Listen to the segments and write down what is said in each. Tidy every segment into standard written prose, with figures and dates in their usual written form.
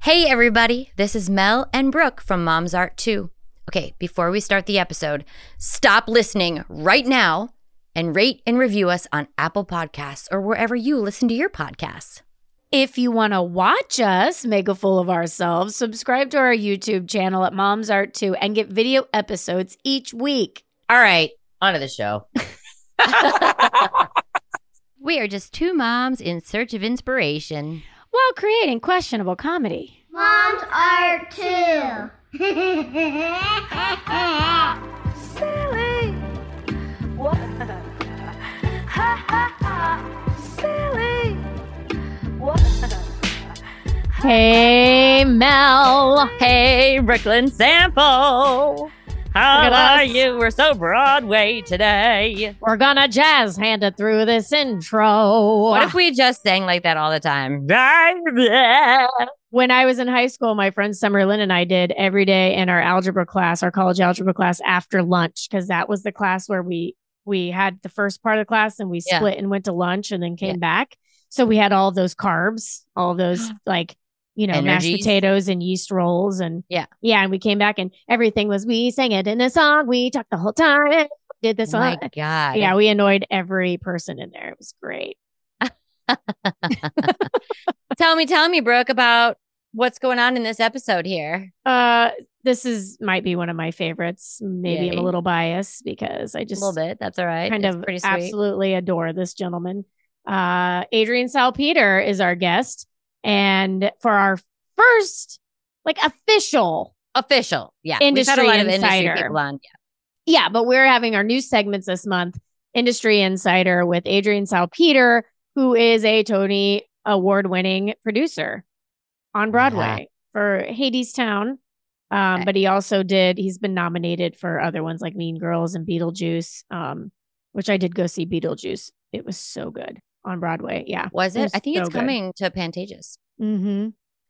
Hey everybody, this is Mel and Brooke from Mom's Art 2. Okay, before we start the episode, stop listening right now and rate and review us on Apple Podcasts or wherever you listen to your podcasts. If you want to watch us make a fool of ourselves, subscribe to our YouTube channel at Mom's Art 2 and get video episodes each week. All right, on to the show. We are just two moms in search of inspiration while creating questionable comedy. Mom's Art 2. Silly. What? Silly. What? Hey, Mel. Hey, Brooklyn Sample. How are you? We're so Broadway today. We're gonna jazz hand it through this intro. What if we just sang like that all the time? When I was in high school, my friend Summer Lynn and I did every day in our algebra class, our college algebra class, after lunch, because that was the class where we had the first part of the class and we split and went to lunch and then came back. So we had all those carbs, all those mashed potatoes and yeast rolls and and we came back and everything was, we sang it in a song, we talked the whole time, did this one. Oh my God. Yeah, we annoyed every person in there. It was great. Tell me, Brooke, about what's going on in this episode here. This might be one of my favorites. Maybe I'm a little biased because I just a little bit. That's all right. Kind of pretty sweet. Absolutely adore this gentleman. Adrian Salpeter is our guest. And for our first, official, industry we've had a lot of insider. Industry people on. Yeah, but we're having our new segments this month, Industry Insider with Adrian Salpeter, who is a Tony Award-winning producer on Broadway for Hadestown. But he's been nominated for other ones like Mean Girls and Beetlejuice, which I did go see Beetlejuice. It was so good. On Broadway, yeah. Was it? I think it's coming to Pantages. Mm-hmm.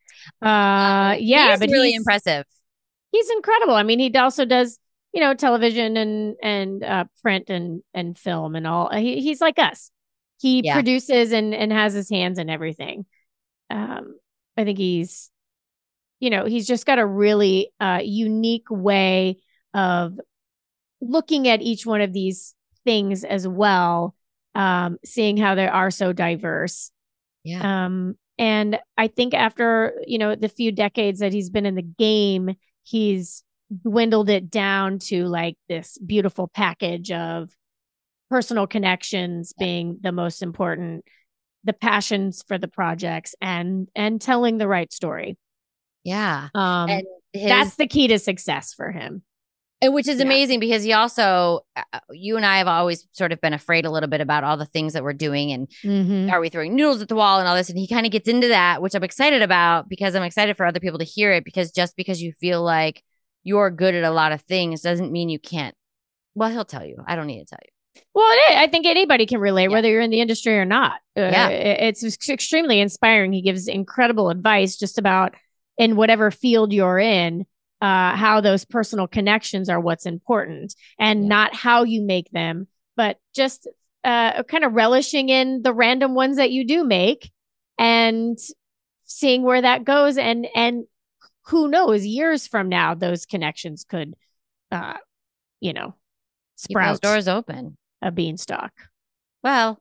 But really impressive. He's incredible. I mean, he also does, television and print and film and all. He's like us. He produces and has his hands in everything. I think he's just got a really unique way of looking at each one of these things as well. Seeing how they are so diverse. Yeah. And I think after, the few decades that he's been in the game, he's dwindled it down to this beautiful package of personal connections being the most important, the passions for the projects and telling the right story. Yeah. That's the key to success for him. And which is amazing because he also, you and I have always sort of been afraid a little bit about all the things that we're doing and are we throwing noodles at the wall and all this. And he kind of gets into that, which I'm excited about because I'm excited for other people to hear it, because just because you feel like you're good at a lot of things doesn't mean you can't. Well, he'll tell you. I don't need to tell you. Well, I think anybody can relate, whether you're in the industry or not. It's extremely inspiring. He gives incredible advice just about in whatever field you're in. How those personal connections are what's important and not how you make them, but just kind of relishing in the random ones that you do make and seeing where that goes. And who knows, years from now, those connections could, sprout. Keep those doors open. A beanstalk. Well,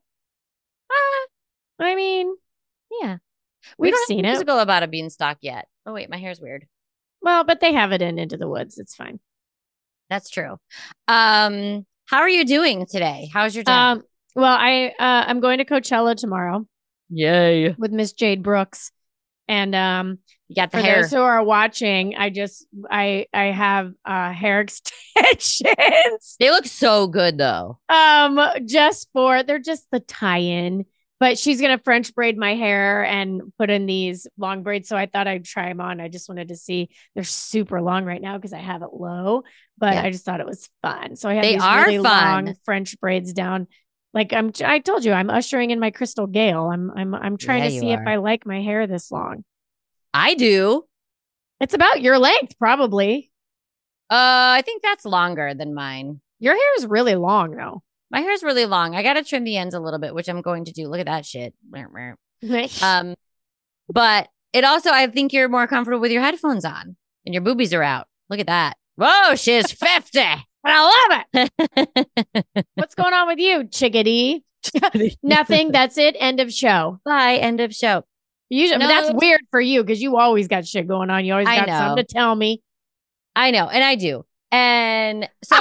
I mean, yeah, we've seen it. Musical about a beanstalk yet. Oh, wait, my hair's weird. Well, but they have it in Into the Woods. It's fine. That's true. How are you doing today? How's your day? Well, I'm going to Coachella tomorrow. Yay. With Miss Jade Brooks. And you got the for hair. Those who are watching, I have hair extensions. They look so good though. They're just the tie-in. But she's going to French braid my hair and put in these long braids. So I thought I'd try them on. I just wanted to see. They're super long right now because I have it low. But I just thought it was fun. So I have these really long French braids down. I told you, I'm ushering in my Crystal Gale. I'm trying to see if I like my hair this long. I do. It's about your length, probably. I think that's longer than mine. Your hair is really long, though. My hair's really long. I got to trim the ends a little bit, which I'm going to do. Look at that shit. But it also, I think you're more comfortable with your headphones on and your boobies are out. Look at that. Whoa, she's 50. But I love it. What's going on with you, chickadee? Nothing. That's it. End of show. Bye. End of show. Usually, that's weird for you because you always got shit going on. You always got something to tell me. I know. And I do. And so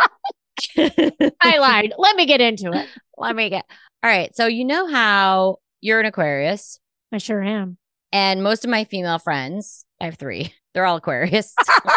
I lied. Let me get into it. All right. So you know how you're an Aquarius? I sure am. And most of my female friends, I have 3. They're all Aquarius.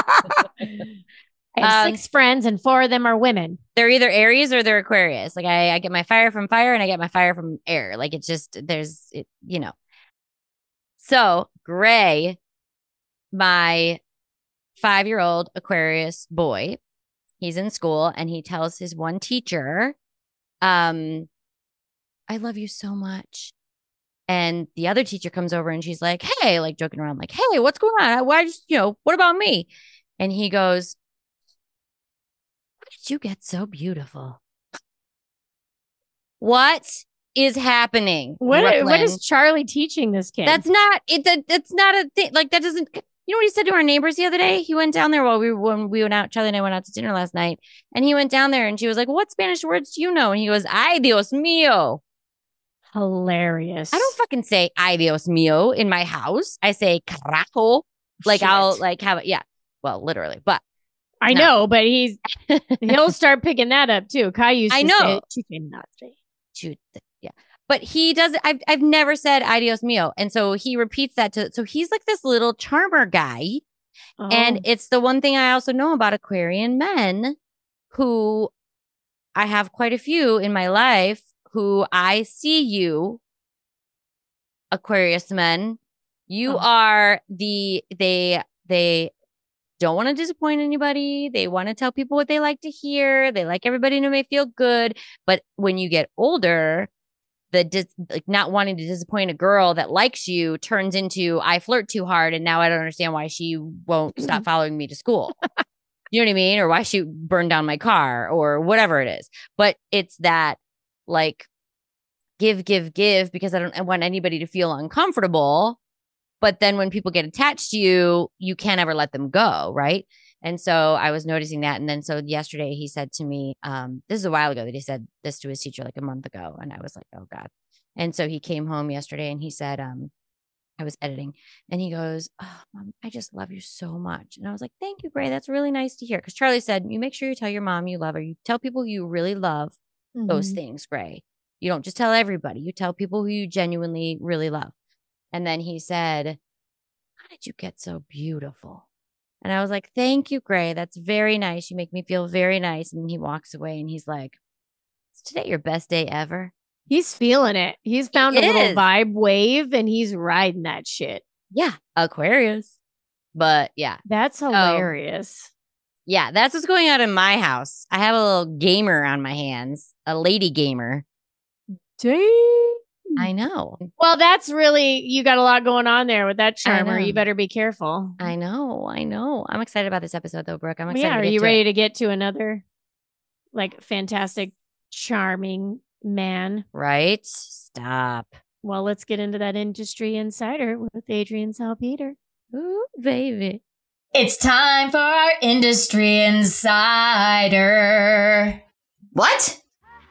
I have 6 friends and 4 of them are women. They're either Aries or they're Aquarius. Like I get my fire from fire and I get my fire from air. Like it's just, you know. So Gray, my 5-year-old Aquarius boy, he's in school and he tells his one teacher, I love you so much. And the other teacher comes over and she's like, hey, like joking around, like, hey, what's going on? Why just, what about me? And he goes, why did you get so beautiful? What is happening? What is Charlie teaching this kid? That's not a thing. Like that doesn't, you know what he said to our neighbors the other day? He went down there when we went out, Charlie and I went out to dinner last night and he went down there and she was like, what Spanish words do you know? And he goes, ay, Dios mío. Hilarious. I don't fucking say ay Dios mío in my house. I say carajo. Like shit. I'll like have it. Yeah. Well, literally, but I know, but he'll start picking that up too. Kai used to say yeah. But he does. I've never said ay Dios mío. And so he repeats that so he's like this little charmer guy. Oh. And it's the one thing I also know about Aquarian men who I have quite a few in my life who I see you, Aquarius men. You are they don't want to disappoint anybody. They want to tell people what they like to hear. They like everybody to make feel good. But when you get older, like not wanting to disappoint a girl that likes you turns into I flirt too hard and now I don't understand why she won't stop following me to school. You know what I mean? Or why she burned down my car or whatever it is. But it's that like give because I don't want anybody to feel uncomfortable. But then when people get attached to you, you can't ever let them go. Right. And so I was noticing that. And then so yesterday he said to me, this is a while ago that he said this to his teacher like a month ago. And I was like, oh God. And so he came home yesterday and he said, I was editing and he goes, oh, Mom, I just love you so much. And I was like, thank you, Gray. That's really nice to hear. Because Charlie said, you make sure you tell your mom you love her. You tell people you really love those things, Gray. You don't just tell everybody. You tell people who you genuinely really love. And then he said, how did you get so beautiful? And I was like, thank you, Gray. That's very nice. You make me feel very nice. And he walks away and he's like, is today your best day ever? He's feeling it. He's found a little vibe wave and he's riding that shit. Yeah. Aquarius. But yeah. That's hilarious. Yeah. That's what's going on in my house. I have a little gamer on my hands, a lady gamer. Dang. I know. Well, that's really, you got a lot going on there with that charmer. You better be careful. I know. I'm excited about this episode though, Brooke. I'm excited. Yeah, are you ready to get to another like fantastic, charming man? Right? Stop. Well, let's get into that industry insider with Adrienne Salpeter. Ooh, baby. It's time for our industry insider. What?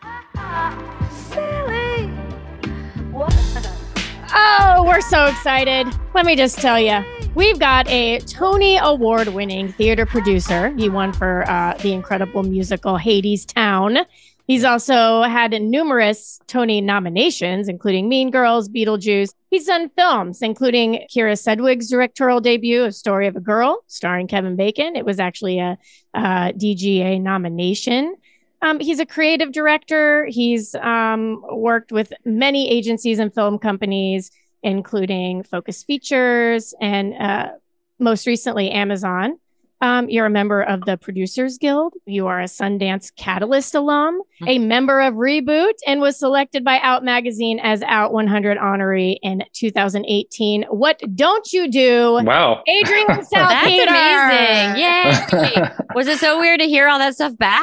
Oh, we're so excited. Let me just tell you, we've got a Tony Award-winning theater producer. He won for the incredible musical Hadestown. He's also had numerous Tony nominations, including Mean Girls, Beetlejuice. He's done films, including Kira Sedgwick's directorial debut, A Story of a Girl, starring Kevin Bacon. It was actually a DGA nomination. He's a creative director. He's worked with many agencies and film companies, including Focus Features and most recently Amazon. You're a member of the Producers Guild. You are a Sundance Catalyst alum, a member of Reboot, and was selected by Out Magazine as Out 100 honoree in 2018. What don't you do? Wow. Adrienne Salpeter. That's amazing. Yay. Was it so weird to hear all that stuff back?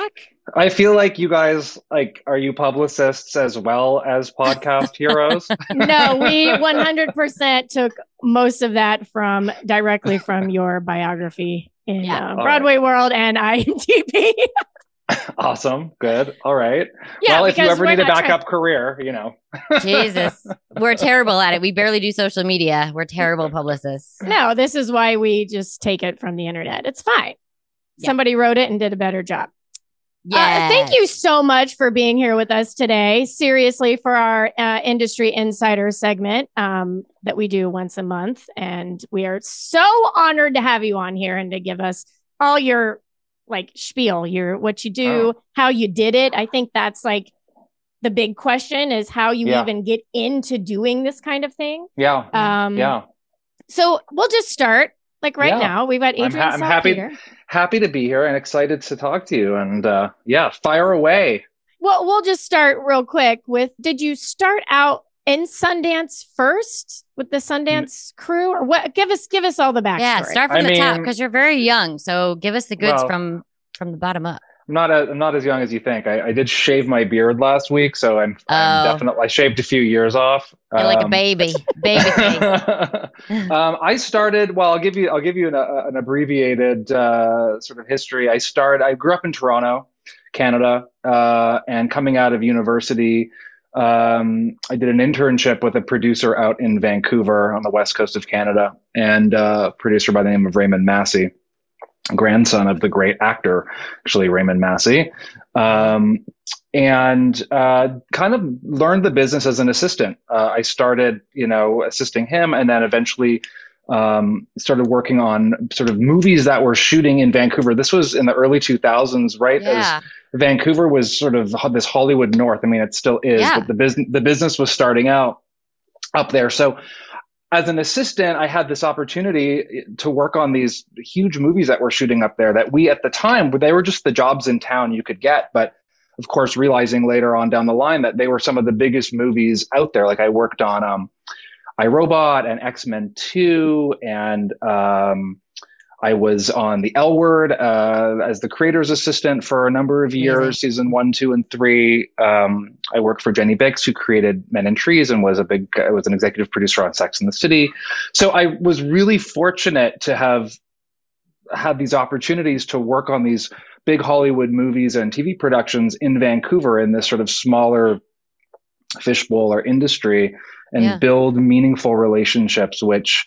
I feel like you guys, like, are you publicists as well as podcast heroes? No, we 100% took most of that directly from your biography in Broadway World and IMDb. Awesome. Good. All right. Yeah, well, if you ever need a backup career, Jesus, we're terrible at it. We barely do social media. We're terrible publicists. No, this is why we just take it from the internet. It's fine. Yeah. Somebody wrote it and did a better job. Yeah. Thank you so much for being here with us today. Seriously, for our Industry Insider segment that we do once a month. And we are so honored to have you on here and to give us all your spiel, what you do, how you did it. I think that's the big question is how you even get into doing this kind of thing. Yeah. So we'll just start now. We've got Adrian. I'm happy to be here and excited to talk to you. And fire away. Well, we'll just start real quick with, did you start out in Sundance first with the Sundance crew, or what? Give us all the backstory. Yeah, start from the top, because you're very young. So give us the goods from the bottom up. I'm not as young as you think. I did shave my beard last week, so I'm definitely, I shaved a few years off. You're like a baby face. I started. Well, I'll give you an abbreviated sort of history. I grew up in Toronto, Canada, and coming out of university, I did an internship with a producer out in Vancouver on the west coast of Canada, and a producer by the name of Raymond Massey, grandson of the great actor, actually, Raymond Massey, and kind of learned the business as an assistant. I started, assisting him, and then eventually started working on sort of movies that were shooting in Vancouver. This was in the early 2000s, right? Yeah. As Vancouver was sort of this Hollywood North. I mean, it still is, but the business was starting out up there. So as an assistant, I had this opportunity to work on these huge movies that were shooting up there that at the time, they were just the jobs in town you could get. But of course, realizing later on down the line that they were some of the biggest movies out there. Like I worked on iRobot and X-Men 2, and I was on The L Word as the creator's assistant for a number of years, season 1, 2, and 3. I worked for Jenny Bix, who created Men and Trees and was an executive producer on Sex and the City. So I was really fortunate to have had these opportunities to work on these big Hollywood movies and TV productions in Vancouver in this sort of smaller fishbowl or industry, and build meaningful relationships, which,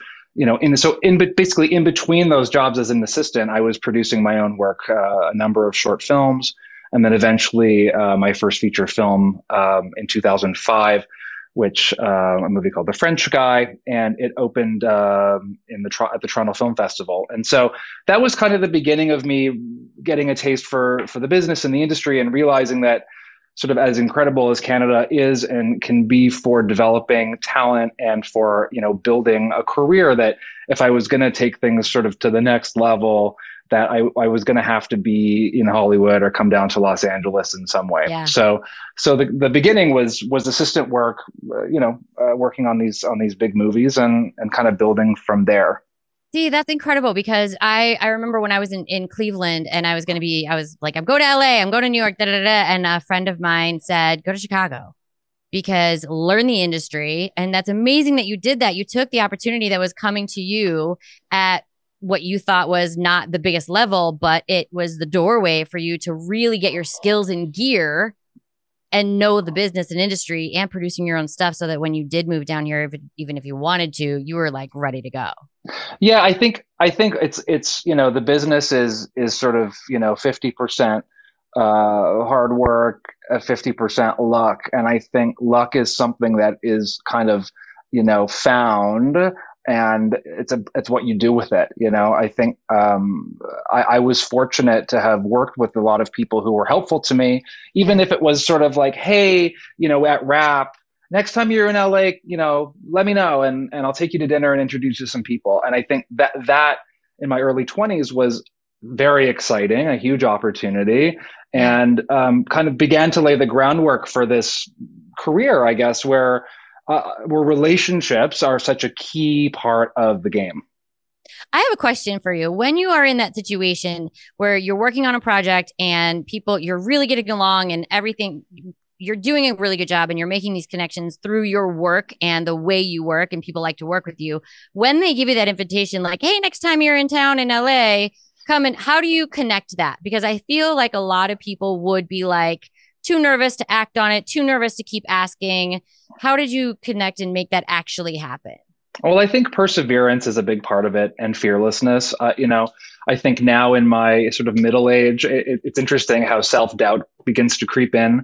basically in between those jobs as an assistant, I was producing my own work, a number of short films, and then eventually my first feature film in 2005, which a movie called The French Guy, and it opened at the Toronto Film Festival. And so that was kind of the beginning of me getting a taste for the business and the industry, and realizing that sort of as incredible as Canada is and can be for developing talent and for, building a career, that if I was going to take things sort of to the next level, that I was going to have to be in Hollywood or come down to Los Angeles in some way. Yeah. So the beginning was assistant work, working on these big movies and kind of building from there. See, that's incredible, because I remember when I was in Cleveland and I was like, I'm going to LA, I'm going to New York, and a friend of mine said, go to Chicago, because learn the industry. And that's amazing that you did that. You took the opportunity that was coming to you at what you thought was not the biggest level, but it was the doorway for you to really get your skills in gear and know the business and industry and producing your own stuff, so that when you did move down here, even if you wanted to, you were like ready to go. Yeah, I think it's the business is sort of 50% hard work, 50% luck, and I think luck is something that is kind of found, and it's what you do with it. I think I was fortunate to have worked with a lot of people who were helpful to me, even if it was sort of like, hey, at Wrap, next time you're in LA, let me know, and I'll take you to dinner and introduce you to some people. And I think that in my early 20s was very exciting, a huge opportunity, and kind of began to lay the groundwork for this career, I guess, where relationships are such a key part of the game. I have a question for you. When you are in that situation where you're working on a project and you're really getting along and everything, you're doing a really good job and you're making these connections through your work and the way you work, and people like to work with you. When they give you that invitation, like, hey, next time you're in town in LA, come in. How do you connect that? Because I feel like a lot of people would be like too nervous to act on it, too nervous to keep asking. How did you connect and make that actually happen? Well, I think perseverance is a big part of it, and fearlessness. I think now in my sort of middle age, it's interesting how self-doubt begins to creep in.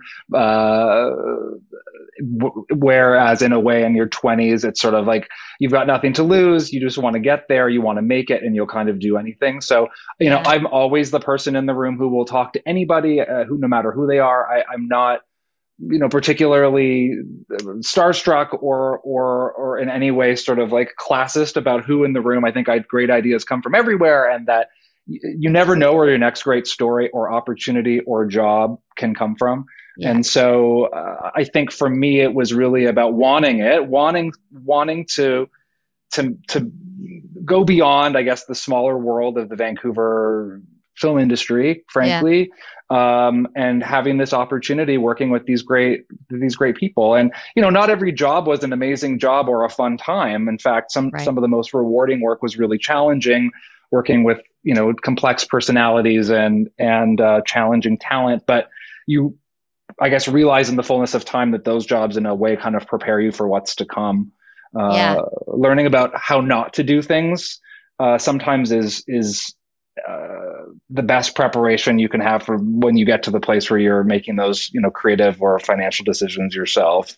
Whereas in a way in your 20s, it's sort of like you've got nothing to lose. You just want to get there. You want to make it, and you'll kind of do anything. So, I'm always the person in the room who will talk to anybody, who, no matter who they are. I'm not particularly starstruck or in any way sort of like classist about who in the room. I think great ideas come from everywhere, and that you never know where your next great story or opportunity or job can come from. Yeah. And so I think for me, it was really about wanting to go beyond, I guess, the smaller world of the Vancouver film industry, frankly. Yeah. And having this opportunity working with these great people. And, not every job was an amazing job or a fun time. In fact, some of the most rewarding work was really challenging, working with, complex personalities and challenging talent. But you, I guess, realize in the fullness of time that those jobs in a way kind of prepare you for what's to come. Learning about how not to do things sometimes is the best preparation you can have for when you get to the place where you're making those, creative or financial decisions yourself.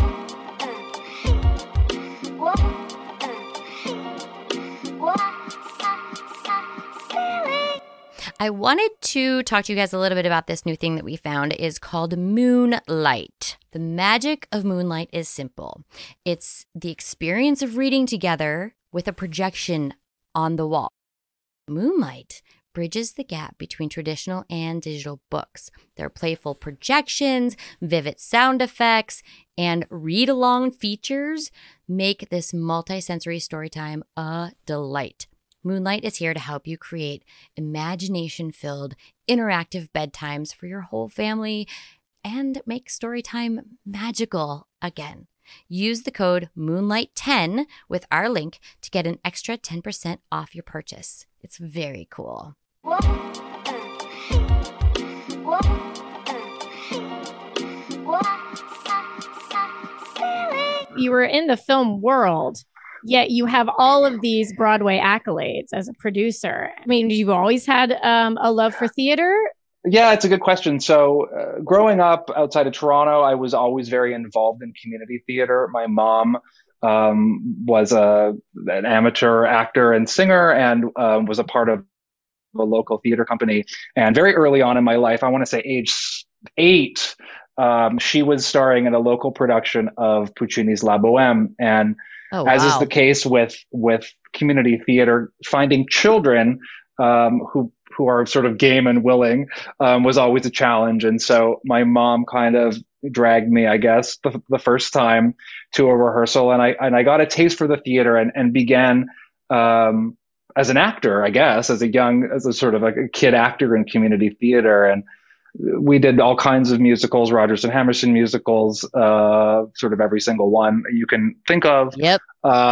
I wanted to talk to you guys a little bit about this new thing that we found. Is called Moonlight. The magic of Moonlight is simple. It's the experience of reading together with a projection on the wall. Moonlight bridges the gap between traditional and digital books. There are playful projections, vivid sound effects, and read-along features make this multi-sensory storytime a delight. Moonlight is here to help you create imagination-filled, interactive bedtimes for your whole family and make storytime magical again. Use the code Moonlight10 with our link to get an extra 10% off your purchase. It's very cool. You were in the film world, yet you have all of these Broadway accolades as a producer. I mean, you've always had a love for theater? Yeah, it's a good question. So growing up outside of Toronto, I was always very involved in community theater. My mom was an amateur actor and singer and was a part of a local theater company. And very early on in my life, I want to say age 8, she was starring in a local production of Puccini's La Bohème. And as is the case with community theater, finding children who are sort of game and willing was always a challenge. And so my mom kind of dragged me, I guess, the first time to a rehearsal, and I got a taste for the theater and began as an actor, I guess, as a sort of like a kid actor in community theater. And we did all kinds of musicals, Rodgers and Hammerstein musicals, sort of every single one you can think of. Yep.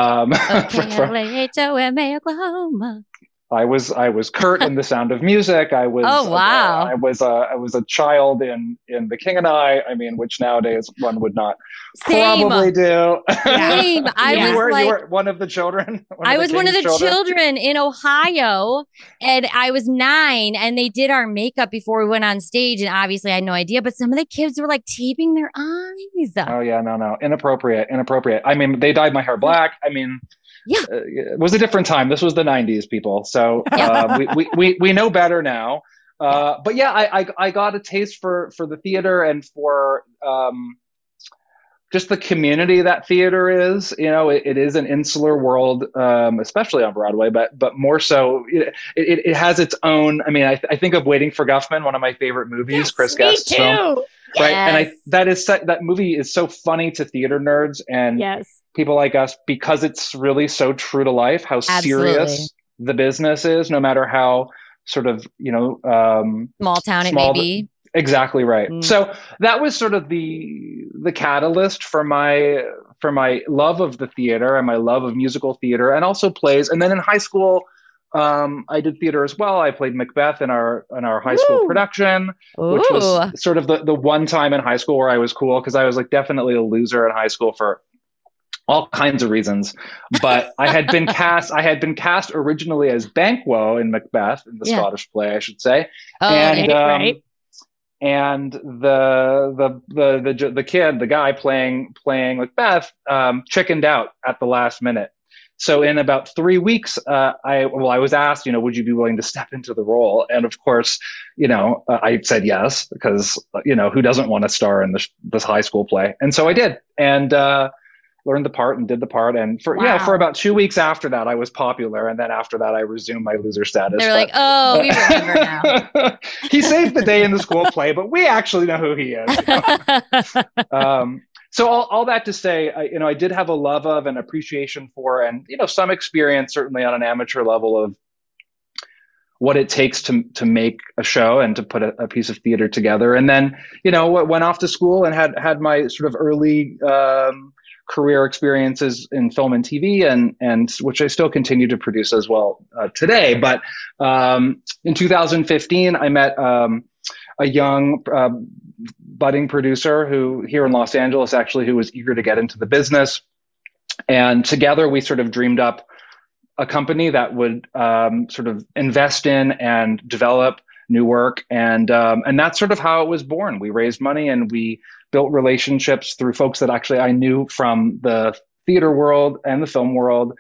LAHOMA, Oklahoma. I was Kurt in The Sound of Music. I was I was a child in The King and I mean, which nowadays one would not probably do. Same. You were one of the children. I was one of the children in Ohio, and I was 9, and they did our makeup before we went on stage, and obviously I had no idea, but some of the kids were like taping their eyes. Oh yeah, no, inappropriate. I mean, they dyed my hair black. I mean. Yeah, it was a different time. This was the 90s, people. So we know better now. But yeah, I got a taste for the theater and for just the community that theater is. It is an insular world, especially on Broadway, but more so, it has its own. I mean, I think of Waiting for Guffman, one of my favorite movies, yes, Chris Guest's film. Yes. Right, and that movie is so funny to theater nerds and people like us because it's really so true to life. How serious the business is, no matter how sort of, small town it may be. Exactly right. So that was sort of the catalyst for my love of the theater and my love of musical theater and also plays. And then in high school, I did theater as well. I played Macbeth in our high school production, which was sort of the one time in high school where I was cool, because I was like definitely a loser in high school for all kinds of reasons. But I had been cast originally as Banquo in Macbeth, in the Scottish play, I should say. Right. And the kid, the guy playing Macbeth, chickened out at the last minute. So in about 3 weeks, I was asked, would you be willing to step into the role? And of course, I said yes, because, who doesn't want to star in this high school play? And so I did, and learned the part and did the part. And for about 2 weeks after that, I was popular. And then after that, I resumed my loser status. They're like, oh, we remember now. He saved the day in the school play, but we actually know who he is. So all that to say, I did have a love of and appreciation for, and some experience certainly on an amateur level of what it takes to make a show and to put a piece of theater together. And then went off to school and had my sort of early career experiences in film and TV, and which I still continue to produce as well today. But in 2015, I met a young budding producer who here in Los Angeles, actually, who was eager to get into the business. And together we sort of dreamed up a company that would sort of invest in and develop new work. And that's sort of how it was born. We raised money and we built relationships through folks that actually I knew from the theater world and the film world.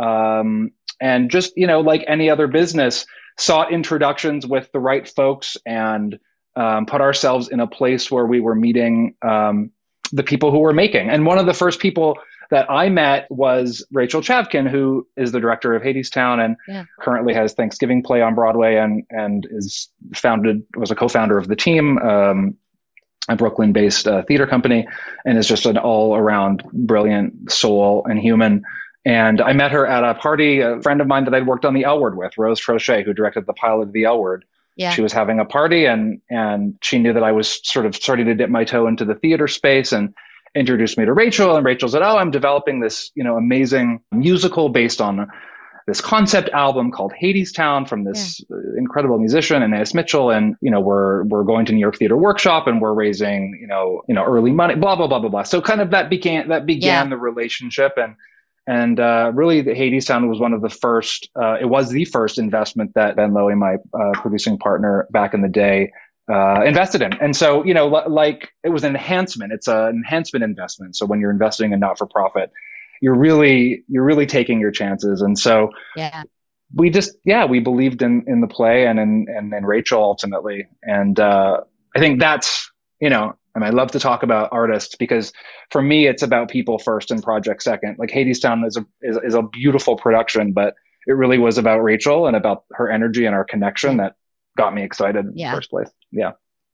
And just, like any other business, sought introductions with the right folks and put ourselves in a place where we were meeting the people who were making. And one of the first people that I met was Rachel Chavkin, who is the director of Hadestown and currently has Thanksgiving Play on Broadway and was a co-founder of The Team, a Brooklyn-based theater company, and is just an all-around brilliant soul and human. And I met her at a party, a friend of mine that I'd worked on The L Word with, Rose Trochet, who directed the pilot of The L Word. Yeah. She was having a party and she knew that I was sort of starting to dip my toe into the theater space and introduced me to Rachel. And Rachel said, I'm developing this, amazing musical based on this concept album called Hadestown from this incredible musician, Anais Mitchell. And, we're going to New York Theater Workshop and we're raising, early money, blah, blah, blah, blah, blah. So kind of that began the relationship. And really, the Hadestown was one of the first. It was the first investment that Ben Lowy, my producing partner back in the day, invested in. And so, like it was an enhancement. It's an enhancement investment. So when you're investing in not-for-profit, you're really taking your chances. And so, we believed in the play and in Rachel ultimately. And I think that's I love to talk about artists because for me, it's about people first and project second. Like Hadestown is a beautiful production, but it really was about Rachel and about her energy and our connection that got me excited in the first place. Yeah.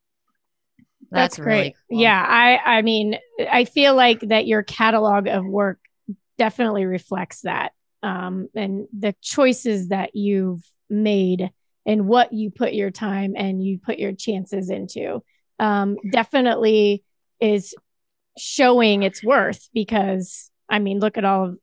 That's great. Really cool. Yeah. I mean, I feel like that your catalog of work definitely reflects that. And the choices that you've made and what you put your time and you put your chances into. Definitely is showing its worth because look at all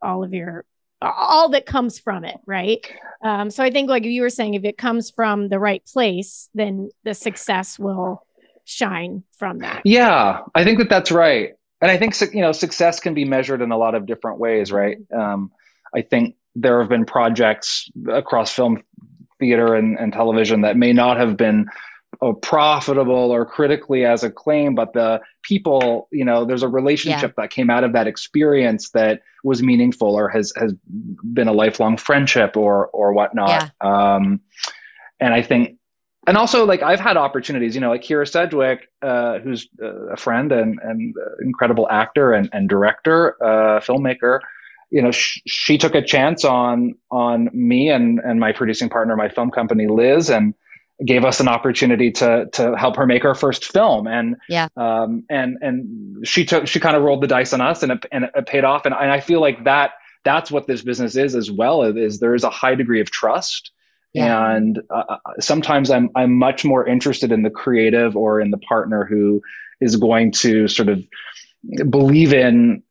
that comes from it, right? So I think like you were saying, if it comes from the right place, then the success will shine from that. Yeah, I think that's right. And I think, success can be measured in a lot of different ways, right? I think there have been projects across film, theater, and television that may not have been profitable or critically as acclaimed, but the people, there's a relationship that came out of that experience that was meaningful or has been a lifelong friendship or whatnot. And I think, and also like I've had opportunities, like Kyra Sedgwick, who's a friend and incredible actor and director, filmmaker. She took a chance on me and my producing partner, my film company, Liz, and gave us an opportunity to help her make her first film. And she kind of rolled the dice on us and it paid off. And I feel like that that's what this business is as well, is there is a high degree of trust. Yeah. And sometimes I'm much more interested in the creative or in the partner who is going to sort of believe in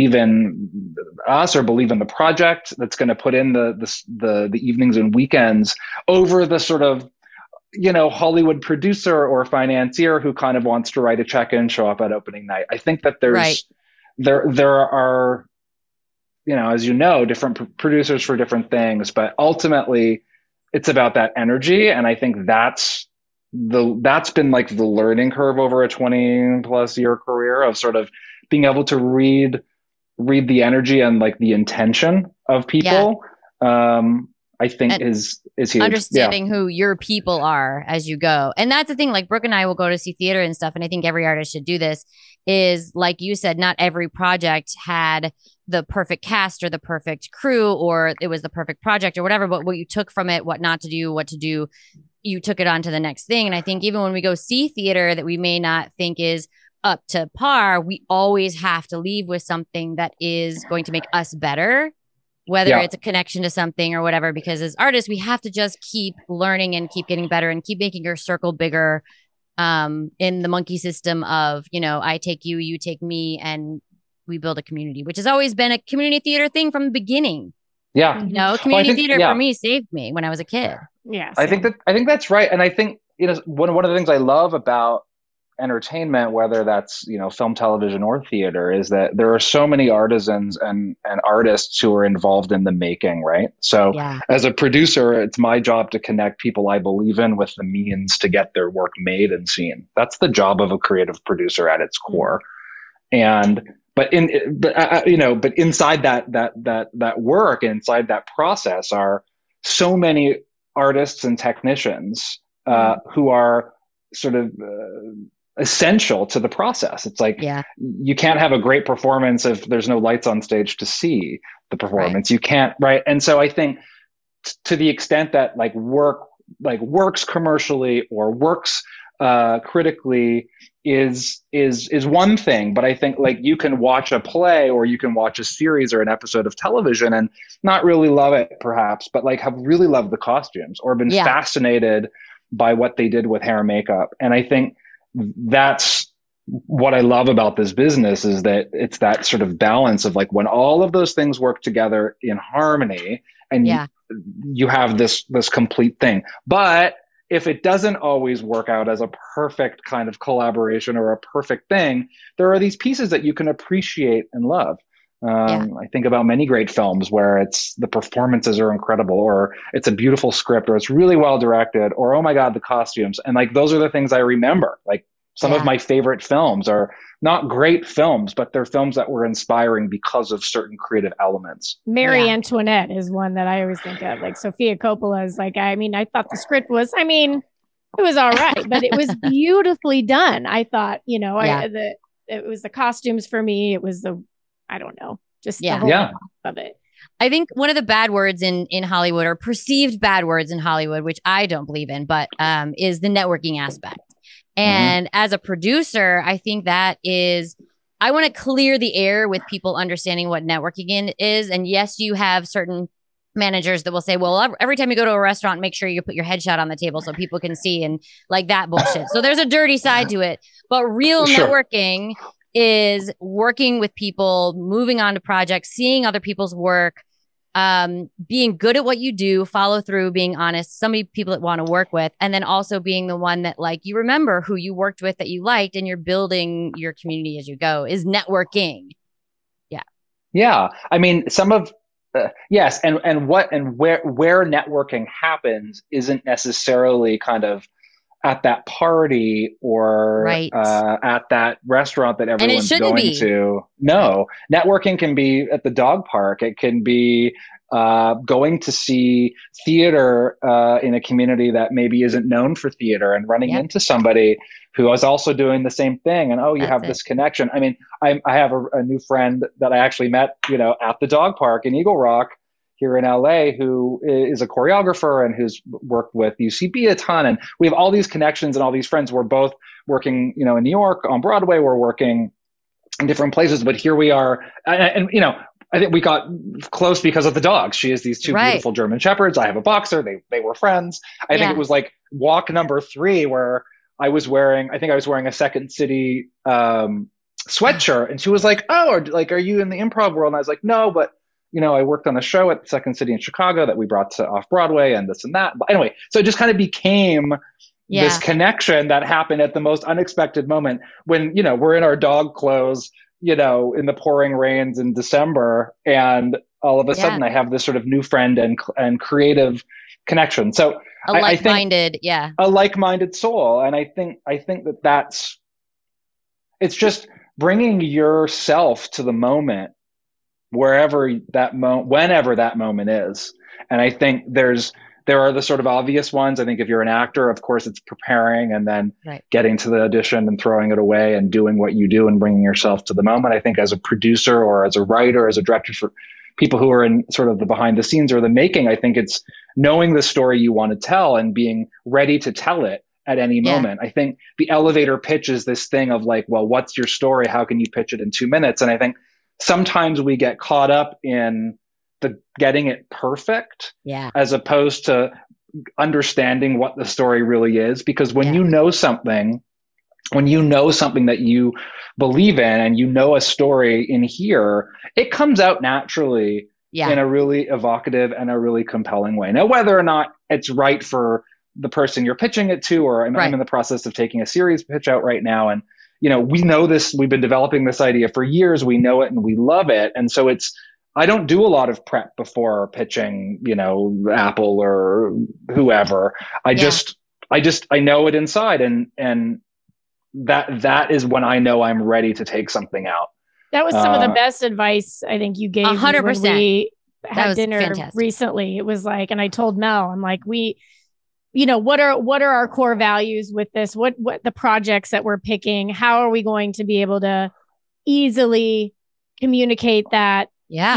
us or believe in the project, that's going to put in the evenings and weekends over the sort of, Hollywood producer or financier who kind of wants to write a check and show up at opening night. I think that there are, as different producers for different things, but ultimately it's about that energy. And I think that's been like the learning curve over a 20 plus year career of sort of being able to read the energy and like the intention of people. I think is huge. Understanding who your people are as you go. And that's the thing, like Brooke and I will go to see theater and stuff. And I think every artist should do this, is like you said, not every project had the perfect cast or the perfect crew, or it was the perfect project or whatever, but what you took from it, what not to do, what to do, you took it on to the next thing. And I think even when we go see theater that we may not think is up to par, we always have to leave with something that is going to make us better, whether it's a connection to something or whatever, because as artists, we have to just keep learning and keep getting better and keep making your circle bigger, in the monkey system of, I take you, you take me, and we build a community, which has always been a community theater thing from the beginning. Yeah. Community theater for me saved me when I was a kid. Yeah. I think that's right. And I think, one of the things I love about entertainment, whether that's, film, television, or theater, is that there are so many artisans and artists who are involved in the making, right? So as a producer, it's my job to connect people I believe in with the means to get their work made and seen. That's the job of a creative producer at its core. But inside that work, inside that process, are so many artists and technicians who are sort of essential to the process. It's like, you can't have a great performance if there's no lights on stage to see the performance. Right. You can't, right? And so I think to the extent that works commercially or works critically is one thing, but I think like you can watch a play or you can watch a series or an episode of television and not really love it perhaps, but like have really loved the costumes or been fascinated by what they did with hair and makeup. And I think that's what I love about this business, is that it's that sort of balance of like when all of those things work together in harmony and you have this complete thing. But if it doesn't always work out as a perfect kind of collaboration or a perfect thing, there are these pieces that you can appreciate and love. I think about many great films where it's the performances are incredible, or it's a beautiful script, or it's really well directed, or, oh my God, the costumes. And like, those are the things I remember. Like some of my favorite films are not great films, but they're films that were inspiring because of certain creative elements. Marie Antoinette is one that I always think of. Like Sofia Coppola's, like, I thought the script was, it was all right, but it was beautifully done. I thought, it was the costumes for me. It was just the whole of it. I think one of the bad words in Hollywood, or perceived bad words in Hollywood, which I don't believe in, but is the networking aspect. And as a producer, I think that is, I want to clear the air with people understanding what networking is. And yes, you have certain managers that will say, well, every time you go to a restaurant, make sure you put your headshot on the table so people can see, and like that bullshit. So there's a dirty side to it. But real networking is working with people, moving on to projects, seeing other people's work, being good at what you do, follow through, being honest, so many people that want to work with, and then also being the one that like you remember who you worked with that you liked, and you're building your community as you go, is networking. Yeah. I mean, some of yes, and where networking happens isn't necessarily kind of at that party or at that restaurant that everyone's going to. No, networking can be at the dog park. It can be going to see theater in a community that maybe isn't known for theater, and running into somebody who is also doing the same thing. And you have this connection. I mean, I have a new friend that I actually met, at the dog park in Eagle Rock here in LA, who is a choreographer and who's worked with UCB a ton. And we have all these connections and all these friends. We're both working, in New York on Broadway. We're working in different places, but here we are. And I think we got close because of the dogs. She has these two beautiful German Shepherds. I have a boxer. They were friends. I think it was like walk number 3 where I was wearing a Second City sweatshirt, and she was like, "Oh, are you in the improv world?" And I was like, "No, but I worked on a show at Second City in Chicago that we brought to off Broadway and this and that." But anyway, so it just kind of became this connection that happened at the most unexpected moment when we're in our dog clothes, in the pouring rains in December, and all of a sudden I have this sort of new friend and creative connection. So a like-minded soul. And I think that's it's just bringing yourself to the moment, whenever that moment is. And I think there are the sort of obvious ones. I think if you're an actor, of course, it's preparing and then getting to the audition and throwing it away and doing what you do and bringing yourself to the moment. I think as a producer or as a writer, as a director, for people who are in sort of the behind the scenes or the making, I think it's knowing the story you want to tell and being ready to tell it at any moment. I think the elevator pitch is this thing of like, well, what's your story? How can you pitch it in 2 minutes? And I think sometimes we get caught up in the getting it perfect as opposed to understanding what the story really is. Because when you know something that you believe in and a story in here, it comes out naturally in a really evocative and a really compelling way. Now, whether or not it's right for the person you're pitching it to, or I'm in the process of taking a series pitch out right now. And, we know this, we've been developing this idea for years. We know it and we love it. And so I don't do a lot of prep before pitching, Apple or whoever. I know it inside, and that is when I know I'm ready to take something out. That was some of the best advice I think you gave 100%. When we had dinner fantastic. Recently. It was like, and I told Mel, I'm like, what are our core values with this? What the projects that we're picking? How are we going to be able to easily communicate that?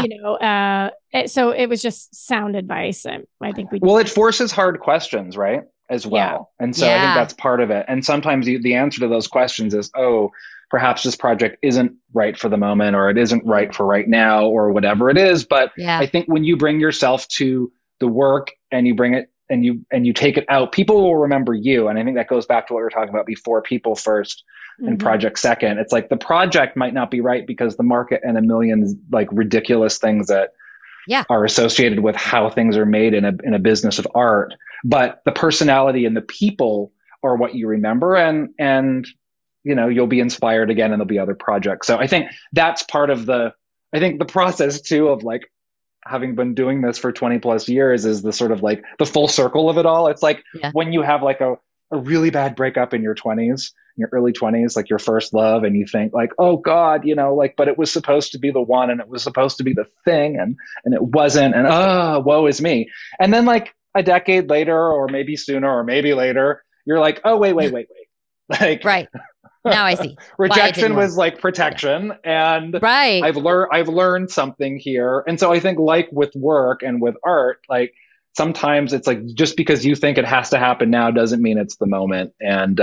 So it was just sound advice. I think it forces hard questions, right? As well. And so I think that's part of it. And sometimes the answer to those questions is, oh, perhaps this project isn't right for the moment, or it isn't right for right now, or whatever it is. But I think when you bring yourself to the work and you bring it and you take it out, people will remember you. And I think that goes back to what we were talking about before, people first and project second. It's like the project might not be right because the market and a million like ridiculous things that are associated with how things are made in a business of art. But the personality and the people are what you remember, and you'll be inspired again, and there'll be other projects. So I think that's part of the process too of like having been doing this for 20 plus years is the sort of like the full circle of it all. It's like when you have like a really bad breakup in your 20s, in your early 20s, like your first love, and you think like, oh God, but it was supposed to be the one, and it was supposed to be the thing, and it wasn't, and woe is me. And then like a decade later, or maybe sooner, or maybe later, you're like, oh, wait. Like, right. Now I see. Rejection was like protection. And I've learned something here. And so I think like with work and with art, like sometimes it's like, just because you think it has to happen now doesn't mean it's the moment. And,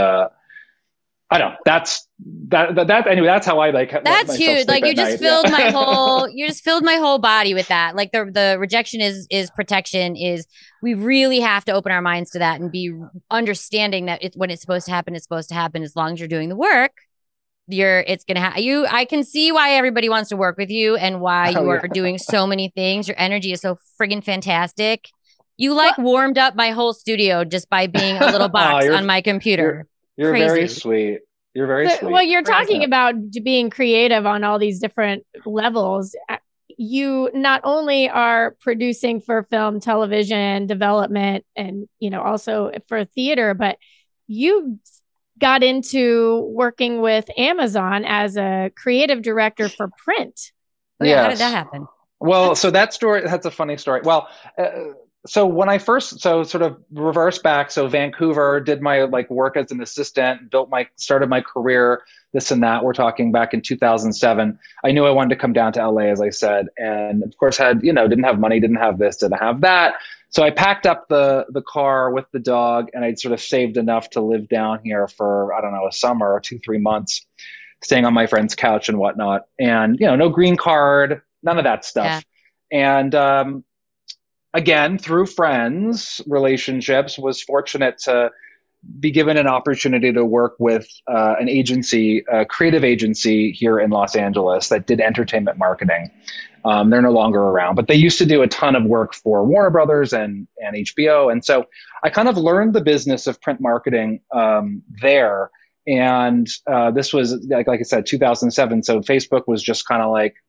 I don't know. Anyway, that's how I like. That's huge. Like you just filled my whole body with that. Like the rejection is protection. Is we really have to open our minds to that and be understanding that when it's supposed to happen, it's supposed to happen. As long as you're doing the work, it's going to happen. I can see why everybody wants to work with you and why you are doing so many things. Your energy is so friggin' fantastic. You warmed up my whole studio just by being a little box on my computer. You're very sweet. You're very sweet. Well, you're talking about being creative on all these different levels. You not only are producing for film, television, development, and, also for theater, but you got into working with Amazon as a creative director for print. How did that happen? Well, so that's a funny story. Well, so when I first, sort of reverse back, so Vancouver, did my work as an assistant, started my career, this and that. We're talking back in 2007. I knew I wanted to come down to LA, as I said. And of course didn't have money, didn't have this, didn't have that. So I packed up the car with the dog, and I'd sort of saved enough to live down here for, I don't know, a summer or 2-3 months, staying on my friend's couch and whatnot. And, no green card, none of that stuff. Yeah. And again, through friends, relationships, was fortunate to be given an opportunity to work with an agency, a creative agency here in Los Angeles that did entertainment marketing. They're no longer around, but they used to do a ton of work for Warner Brothers and HBO. And so I kind of learned the business of print marketing there. And this was, like I said, 2007. So Facebook was just kind of like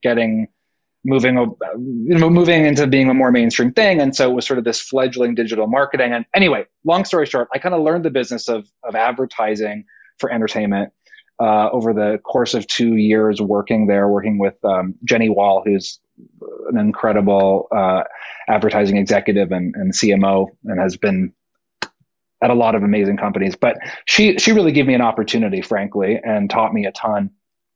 moving into being a more mainstream thing. And so it was sort of this fledgling digital marketing. And anyway, long story short, I kind of learned the business of advertising for entertainment over the course of 2 years working with Jenny Wall, who's an incredible advertising executive and CMO, and has been at a lot of amazing companies. But she really gave me an opportunity, frankly, and taught me a ton.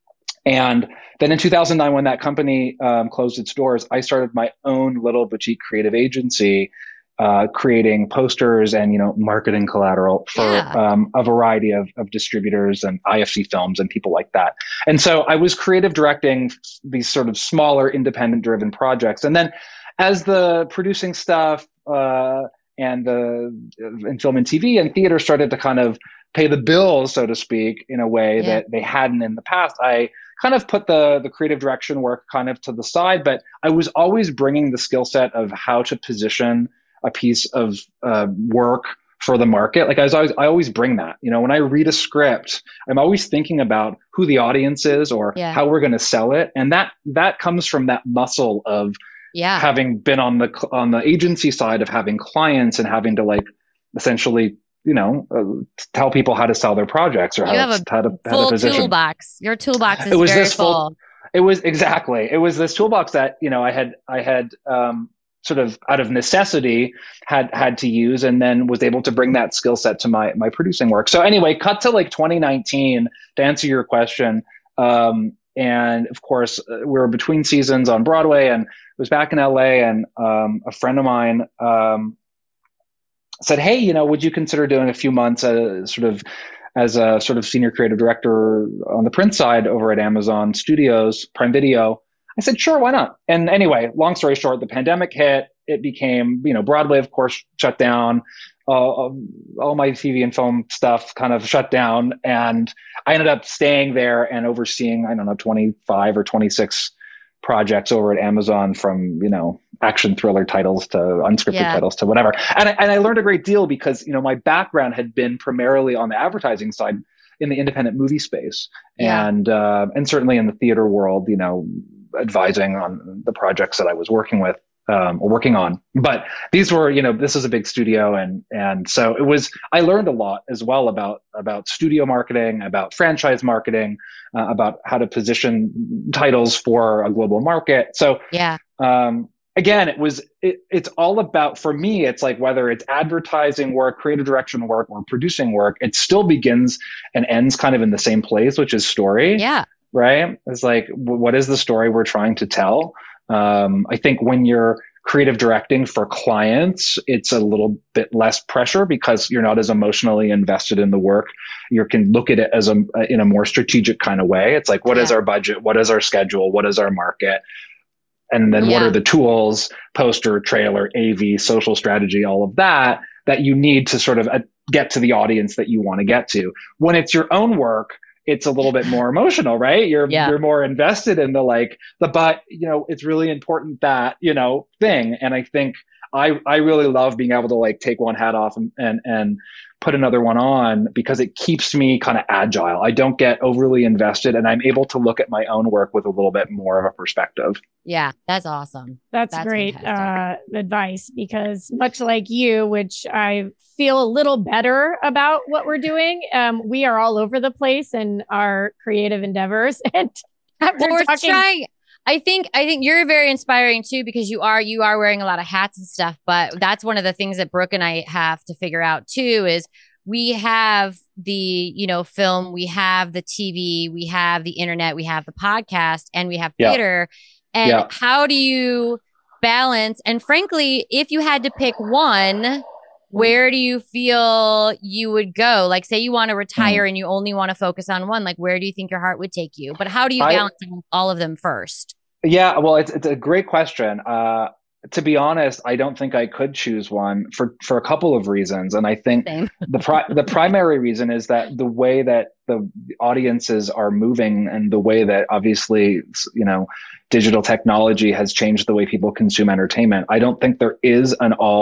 And then in 2009, when that company closed its doors, I started my own little boutique creative agency, creating posters and marketing collateral for a variety of distributors and IFC Films and people like that. And so I was creative directing these sort of smaller, independent-driven projects. And then as the producing stuff and film and TV and theater started to kind of pay the bills, so to speak, in a way that they hadn't in the past, I kind of put the creative direction work kind of to the side, but I was always bringing the skill set of how to position a piece of work for the market. Like I always bring that, when I read a script, I'm always thinking about who the audience is or how we're going to sell it. And that comes from that muscle of having been on the agency side of having clients and having to essentially tell people how to sell their projects or how to position. Toolbox. Your toolbox is very full. It was this toolbox that, I had sort of out of necessity had to use, and then was able to bring that skill set to my producing work. So anyway, cut to 2019 to answer your question. And of course we were between seasons on Broadway, and I was back in LA, and a friend of mine, said, hey, would you consider doing a few months as a sort of senior creative director on the print side over at Amazon Studios, Prime Video? I said, sure, why not? And anyway, long story short, the pandemic hit. It became, Broadway, of course, shut down. All my TV and film stuff kind of shut down. And I ended up staying there and overseeing, 25 or 26 projects over at Amazon, from, action thriller titles to unscripted titles to whatever. And I learned a great deal because, my background had been primarily on the advertising side in the independent movie space, and certainly in the theater world, advising on the projects that I was working on. But these were, this is a big studio. And so I learned a lot as well about studio marketing, about franchise marketing, about how to position titles for a global market. So, again, it's all about, for me, it's like whether it's advertising work, creative direction work, or producing work, it still begins and ends kind of in the same place, which is story. Yeah. Right? It's like, what is the story we're trying to tell? I think when you're creative directing for clients, it's a little bit less pressure because you're not as emotionally invested in the work. You can look at it as in a more strategic kind of way. It's like, what is our budget? What is our schedule? What is our market? And then what are the tools, poster, trailer, AV, social strategy, all of that you need to sort of get to the audience that you want to get to. When it's your own work, it's a little bit more emotional, right? You're more invested in it's really important that, thing. And I think I really love being able to take one hat off and put another one on, because it keeps me kind of agile. I don't get overly invested, and I'm able to look at my own work with a little bit more of a perspective. Yeah, that's awesome. That's great advice, because much like you, which I feel a little better about what we're doing, we are all over the place in our creative endeavors. And I think you're very inspiring too, because you are wearing a lot of hats and stuff. But that's one of the things that Brooke and I have to figure out too, is we have the, film, we have the TV, we have the internet, we have the podcast, and we have theater. And how do you balance? And frankly, if you had to pick one, where do you feel you would go? Like, say you want to retire and you only want to focus on one, where do you think your heart would take you? But how do you balance all of them first? Yeah, well, it's a great question. To be honest, I don't think I could choose one for a couple of reasons, and I think the primary reason is that the way that the audiences are moving, and the way that obviously digital technology has changed the way people consume entertainment. I don't think there is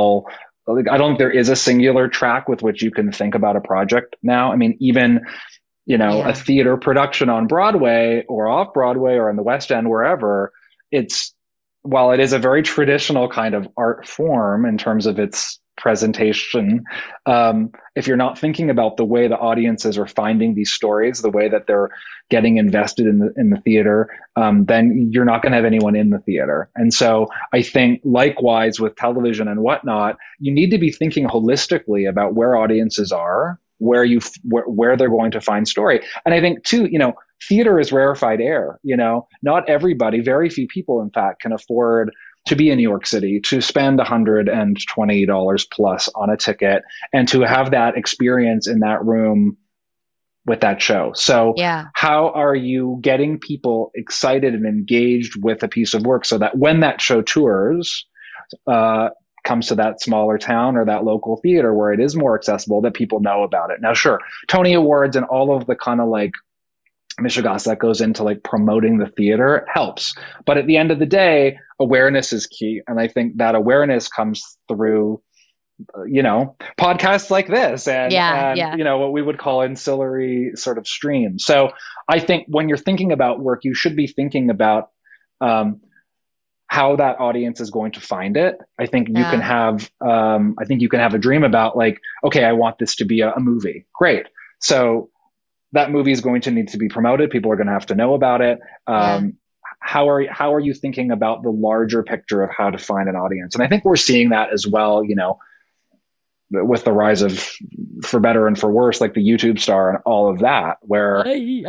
I don't think there is a singular track with which you can think about a project now. I mean, even a theater production on Broadway or off Broadway or in the West End, wherever, while it is a very traditional kind of art form in terms of its presentation, if you're not thinking about the way the audiences are finding these stories, the way that they're getting invested in the theater, then you're not going to have anyone in the theater. And so I think likewise with television and whatnot, you need to be thinking holistically about where audiences are, where they're going to find story. And I think too, theater is rarefied air. Not everybody, very few people, in fact, can afford to be in New York City, to spend $120 plus on a ticket, and to have that experience in that room with that show. So how are you getting people excited and engaged with a piece of work so that when that show tours, comes to that smaller town or that local theater where it is more accessible, that people know about it? Now, sure, Tony Awards and all of the kind of like mishigas that goes into like promoting the theater helps. But at the end of the day, awareness is key. And I think that awareness comes through, podcasts like this and what we would call ancillary sort of streams. So I think when you're thinking about work, you should be thinking about how that audience is going to find it. I think you can have a dream about like, okay, I want this to be a movie. Great. So that movie is going to need to be promoted. People are going to have to know about it. How are you thinking about the larger picture of how to find an audience? And I think we're seeing that as well, with the rise of, for better and for worse, like the YouTube star and all of that, where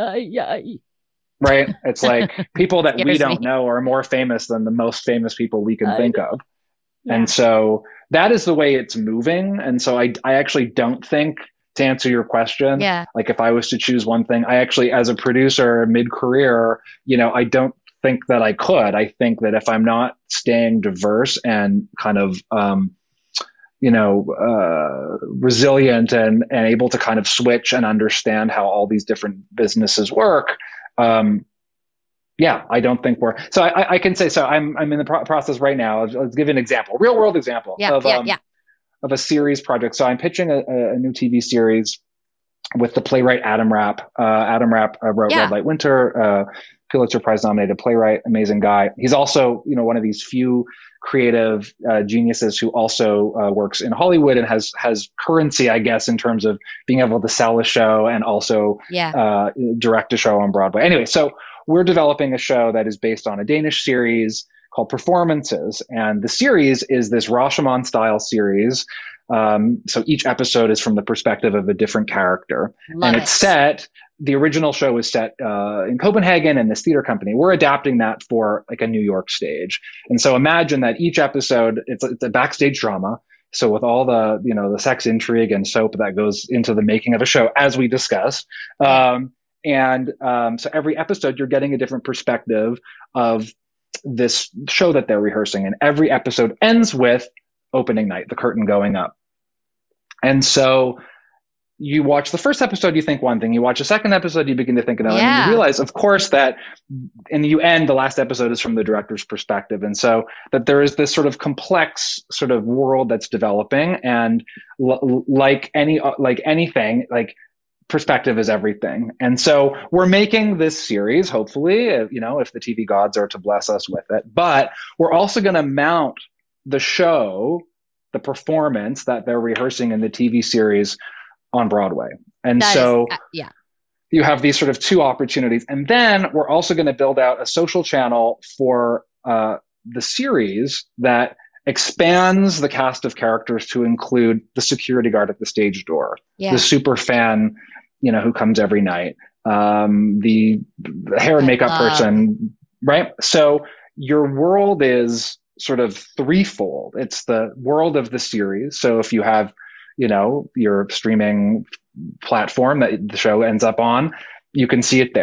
right? It's like people that we don't know are more famous than the most famous people we can think of. Yeah. And so that is the way it's moving. And so I actually don't think, to answer your question, like if I was to choose one thing, I actually, as a producer mid-career, I don't think that I could. I think that if I'm not staying diverse and kind of, resilient and able to kind of switch and understand how all these different businesses work, I don't think we're, so I can say, so I'm in the process right now. Let's give you an example, real world example of a series project. So I'm pitching a new TV series with the playwright Adam Rapp. Adam Rapp wrote Red Light Winter, Pulitzer Prize nominated playwright, amazing guy. He's also, one of these few creative geniuses who also works in Hollywood and has currency, I guess, in terms of being able to sell a show and also direct a show on Broadway. Anyway, so we're developing a show that is based on a Danish series called Performances. And the series is this Rashomon style series. So each episode is from the perspective of a different character. It's set, the original show was set in Copenhagen and this theater company. We're adapting that for like a New York stage. And so imagine that each episode, it's a backstage drama. So with all the, the sex intrigue and soap that goes into the making of a show, as we discussed. So every episode, you're getting a different perspective of this show that they're rehearsing. And every episode ends with opening night, the curtain going up. And so you watch the first episode, you think one thing. You watch a second episode, you begin to think another. And you realize, of course, that in the end, the last episode is from the director's perspective. And so that there is this sort of complex sort of world that's developing. And like anything, perspective is everything. And so we're making this series, hopefully, if the TV gods are to bless us with it. But we're also going to mount the show, the performance that they're rehearsing in the TV series on Broadway. And you have these sort of two opportunities. And then we're also going to build out a social channel for the series that expands the cast of characters to include the security guard at the stage door, the super fan, who comes every night, the hair and makeup person, right? So your world is sort of threefold. It's the world of the series. So if you have, your streaming platform that the show ends up on, you can see it there.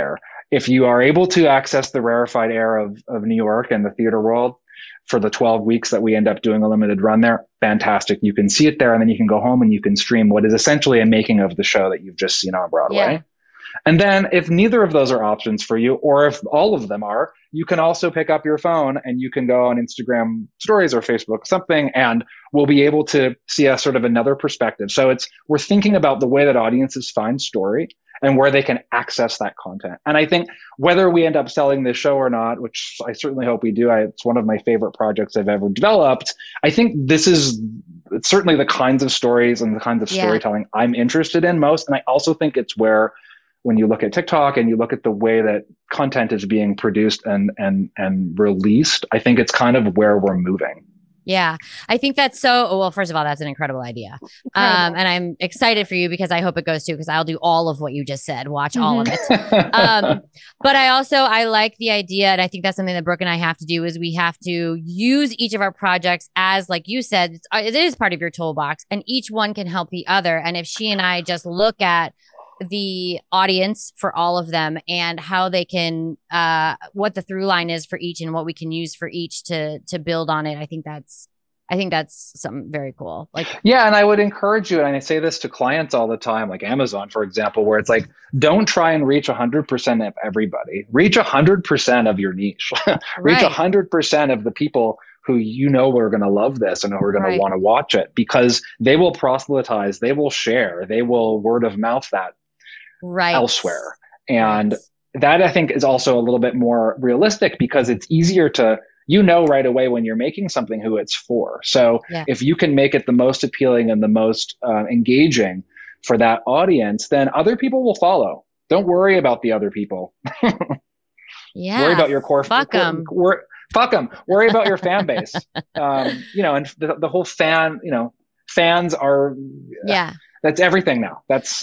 if you are able to access the rarefied air of New York and the theater world for the 12 weeks that we end up doing a limited run there, fantastic. You can see it there, and then you can go home and you can stream what is essentially a making of the show that you've just seen on Broadway. Yeah. And then if neither of those are options for you, or if all of them are, you can also pick up your phone and you can go on Instagram stories or Facebook something, and we'll be able to see a sort of another perspective. So we're thinking about the way that audiences find story and where they can access that content. And I think whether we end up selling this show or not, which I certainly hope we do, it's one of my favorite projects I've ever developed. I think this is certainly the kinds of stories and the kinds of storytelling I'm interested in most. And I also think it's where, when you look at TikTok and you look at the way that content is being produced and released, I think it's kind of where we're moving. Yeah, I think that's well, first of all, that's an incredible idea. And I'm excited for you because I hope it goes too, because I'll do all of what you just said, watch all of it. But I like the idea, and I think that's something that Brooke and I have to do, is we have to use each of our projects as, like you said, it is part of your toolbox, and each one can help the other. And if she and I just look at the audience for all of them and how they can what the through line is for each and what we can use for each to build on it, I think that's something very cool. And I would encourage you, and I say this to clients all the time, like Amazon, for example, where it's like, don't try and reach 100% of everybody. Reach 100% of your niche. Reach 100% of the people who are going to love this and who are going to want to watch it, because they will proselytize, they will share, they will word of mouth that elsewhere. And that, I think, is also a little bit more realistic, because it's easier to, right away when you're making something who it's for. So if you can make it the most appealing and the most engaging for that audience, then other people will follow. Don't worry about the other people. Worry about your core. Fuck them. Fuck them. Worry about your fan base. And the whole fans are. That's everything now.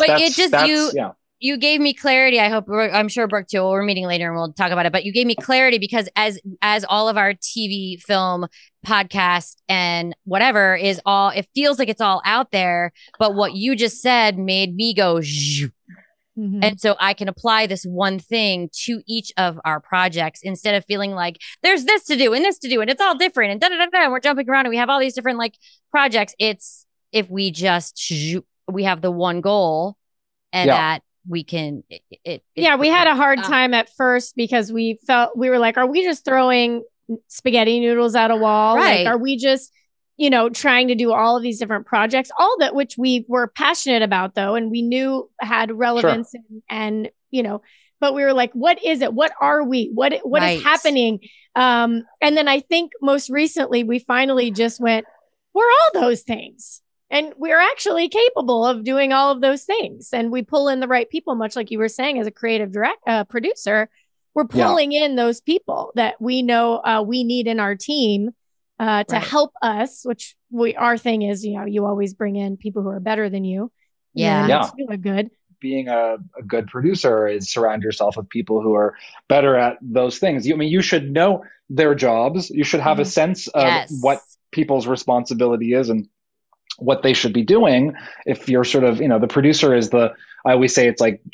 You gave me clarity. I'm sure Brooke too. We're meeting later and we'll talk about it. But you gave me clarity, because as all of our TV, film, podcast, and whatever is all, it feels like it's all out there. But what you just said made me go, mm-hmm. And so I can apply this one thing to each of our projects, instead of feeling like there's this to do and this to do and it's all different and and we're jumping around and we have all these different projects. It's, if we just we have the one goal, and that we can we had a hard time at first, because we were like, are we just throwing spaghetti noodles at a wall? Are we just trying to do all of these different projects, all that which we were passionate about, though, and we knew had relevance and but we were like, what is it? What are we? What is happening? And then I think most recently we finally just went, we're all those things. And we're actually capable of doing all of those things. And we pull in the right people, much like you were saying, as a creative producer, we're pulling in those people that we know we need in our team to help us, which our thing is, you always bring in people who are better than you. Good. Being a good producer is surround yourself with people who are better at those things. You should know their jobs. You should have a sense of what people's responsibility is and what they should be doing. If you're sort of, the producer is I always say it's like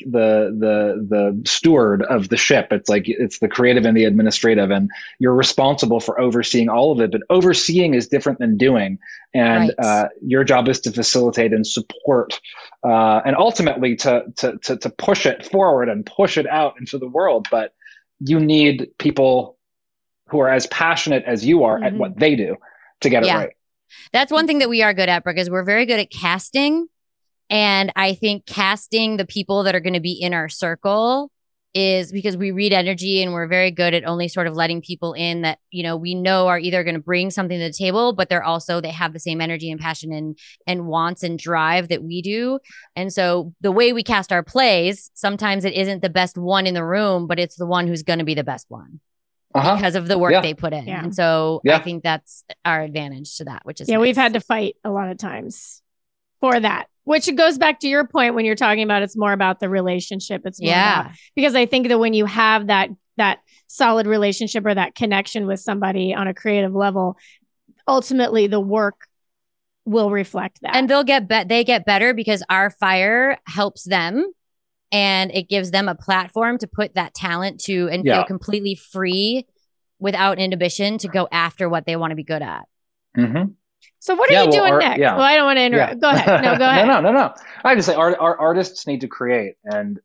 the steward of the ship. It's like, it's the creative and the administrative, and you're responsible for overseeing all of it, but overseeing is different than doing. And your job is to facilitate and support, and ultimately to push it forward and push it out into the world. But you need people who are as passionate as you are at what they do to get it right. That's one thing that we are good at, Brooke, is we're very good at casting. And I think casting the people that are going to be in our circle is because we read energy, and we're very good at only sort of letting people in that, we know are either going to bring something to the table, but they have the same energy and passion and wants and drive that we do. And so the way we cast our plays, sometimes it isn't the best one in the room, but it's the one who's going to be the best one. Because of the work they put in. And so I think that's our advantage to that, which is we've had to fight a lot of times for that, which goes back to your point when you're talking about it's more about the relationship. It's more about, because I think that when you have that solid relationship or that connection with somebody on a creative level, ultimately the work will reflect that. And they get better because our fire helps them. and it gives them a platform to put that talent to and feel completely free without inhibition to go after what they want to be good at. Mm-hmm. So what are you doing next? Well, I don't want to interrupt. Go ahead. No, go ahead. No. I just say our artists need to create, and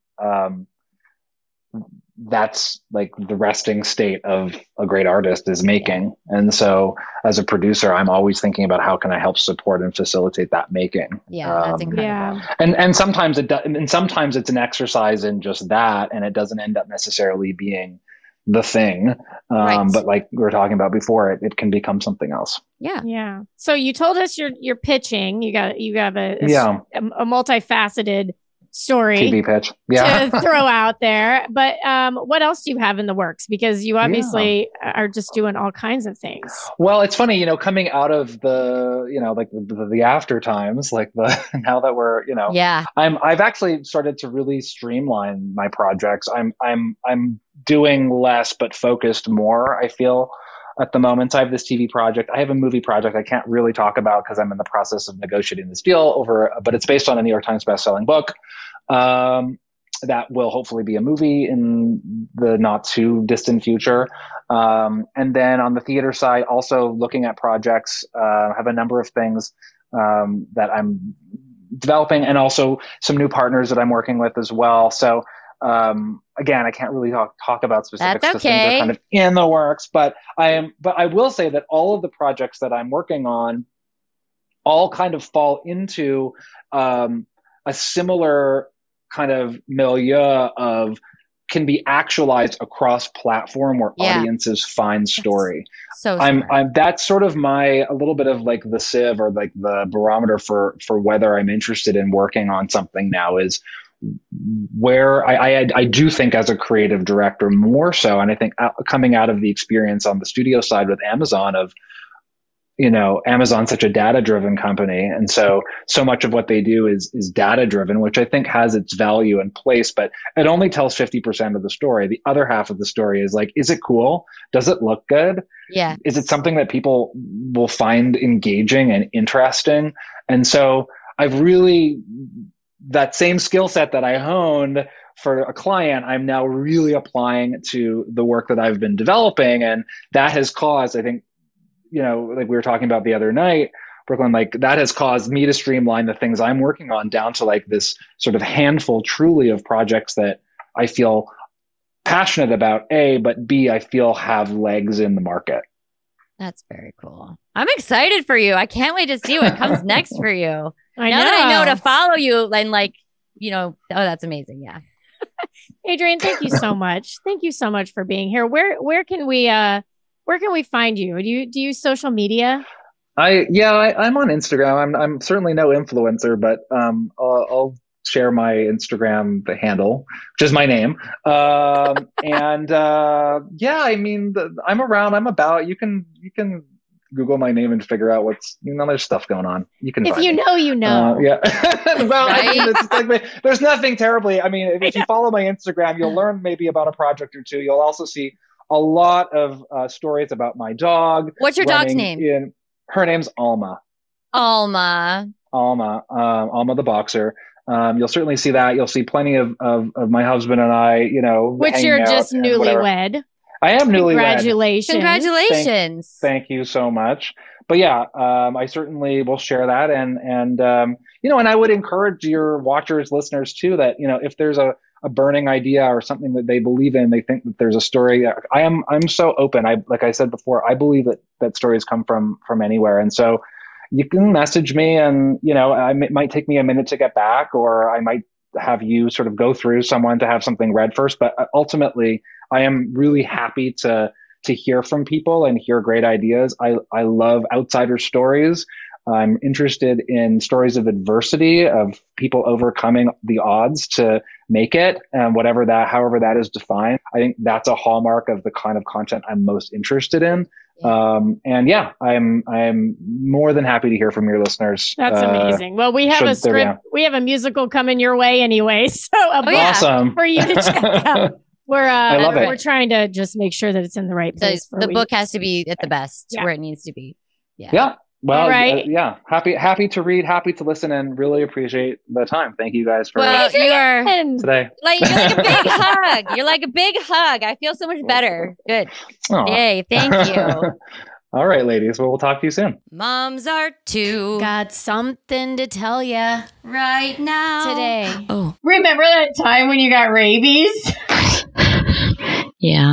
that's like the resting state of a great artist is making. And so as a producer, I'm always thinking about how can I help support and facilitate that making. That's incredible. Yeah. And sometimes sometimes it's an exercise in just that, and it doesn't end up necessarily being the thing. But like we were talking about before, it can become something else. Yeah. So you told us you're pitching. You have a multifaceted story TV pitch to throw out there. But what else do you have in the works? Because you obviously are just doing all kinds of things. Well, it's funny, coming out of the, like the after times, like now that we're, I've actually started to really streamline my projects. I'm doing less, but focused more, I feel, at the moment. So I have this TV project. I have a movie project I can't really talk about because I'm in the process of negotiating this deal but it's based on a New York Times bestselling book that will hopefully be a movie in the not too distant future. And then on the theater side, also looking at projects, have a number of things that I'm developing, and also some new partners that I'm working with as well. So again, I can't really talk about specifics because things are kind of in the works, but I will say that all of the projects that I'm working on all kind of fall into a similar kind of milieu of can be actualized across platform where audiences find story. So I'm that's sort of a little bit of like the sieve or like the barometer for whether I'm interested in working on something now is where I do think as a creative director more so. And I think coming out of the experience on the studio side with Amazon of, Amazon's such a data-driven company. And so much of what they do is data-driven, which I think has its value and place, but it only tells 50% of the story. The other half of the story is like, is it cool? Does it look good? Yeah. Is it something that people will find engaging and interesting? And so I've really, that same skill set that I honed for a client, I'm now really applying to the work that I've been developing. And that has caused, I think, like we were talking about the other night, Brooklyn, like that has caused me to streamline the things I'm working on down to like this sort of handful truly of projects that I feel passionate about, A, but B, I feel have legs in the market. That's very cool. I'm excited for you. I can't wait to see what comes next for you. Now that I know to follow you and that's amazing. Yeah. Adrian, thank you so much. Thank you so much for being here. Where can we find you? Do you use social media? I'm on Instagram. I'm certainly no influencer, but I'll share my Instagram handle, which is my name. I'm around. I'm about. You can Google my name and figure out there's stuff going on. You can. If you know, you know. Yeah. Well, right? It's like, there's nothing terribly. I mean, if you follow my Instagram, you'll learn maybe about a project or two. You'll also see a lot of stories about my dog. What's your dog's name? Her name's Alma. Alma the boxer. You'll certainly see that. You'll see plenty of my husband and I, which you're just newlywed. I am newlywed. Congratulations. Thank you so much. But yeah, I certainly will share that. And and I would encourage your watchers, listeners too, that, if there's a burning idea or something that they believe in, they think that there's a story. I'm so open. Like I said before, I believe that stories come from anywhere. And so you can message me and, it might take me a minute to get back, or I might have you sort of go through someone to have something read first. But ultimately, I am really happy to hear from people and hear great ideas. I love outsider stories. I'm interested in stories of adversity, of people overcoming the odds to make it, and however that is defined. I think that's a hallmark of the kind of content I'm most interested in. I'm more than happy to hear from your listeners. That's amazing. Well, we have a script. We have a musical coming your way anyway. So awesome for you to check out. We're trying to just make sure that it's in the right place. The book has to be at the best where it needs to be. Yeah. Well, right. Happy to read, happy to listen, and really appreciate the time. Thank you guys for you are today. Like you're like a big hug. You're like a big hug. I feel so much better. Good. Aww. Yay! Thank you. All right, ladies. Well, we'll talk to you soon. Moms are too. Got something to tell ya right now. Today. Oh, remember that time when you got rabies? Yeah.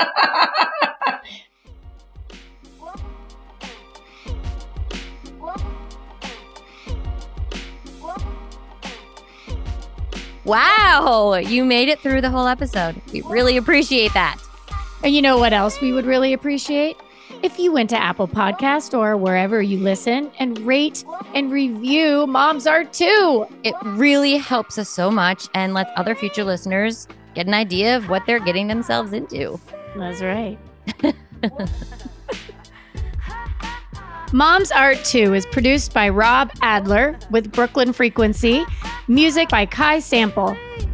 Wow, you made it through the whole episode. We really appreciate that. And you know what else we would really appreciate? If you went to Apple Podcast or wherever you listen and rate and review Moms Are Too. It really helps us so much and lets other future listeners get an idea of what they're getting themselves into. That's right. Moms Are Too is produced by Rob Adler with Brooklyn Frequency. Music by Kai Sample.